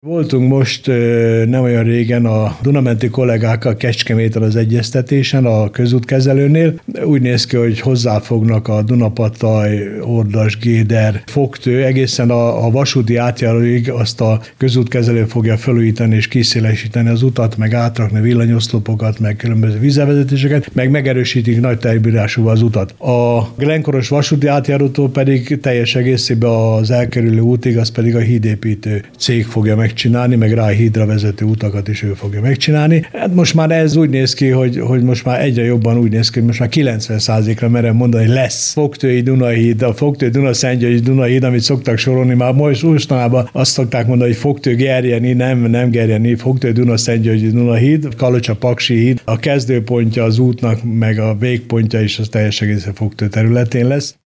Voltunk most nem olyan régen a Dunamenti kollégákkal Kecskeméten az egyeztetésen, a közútkezelőnél. Úgy néz ki, hogy hozzáfognak a Dunapataj, Ordas, Géder, Fogtő, egészen a vasúti átjáróig azt a közútkezelő fogja felújítani és kiszélesíteni az utat, meg átrakni villanyoszlopokat, meg különböző vízvezetéseket, meg megerősítik nagy tejbírásúval az utat. A Glenkoros vasúti átjárótól pedig teljes egészében az elkerülő útig, az pedig a hídépítő cég fogja megcsinálni, meg rá hídra vezető utakat is ő fogja megcsinálni. Hát most már ez úgy néz ki, hogy most már egyre jobban úgy néz ki, hogy most már 90%-ra merem mondani, hogy lesz Fogtői Dunahíd, a Fogtő-Dunaszentgyörgyi Dunahíd, amit szoktak sorolni, már mostanában azt szokták mondani, hogy Fogtő-Gerjeni, nem Gerjeni, Fogtő-Dunaszentgyörgyi Dunahíd, Kalocsa-Paksi híd, a kezdőpontja az útnak, meg a végpontja is az teljes egészen Fogtő területén lesz.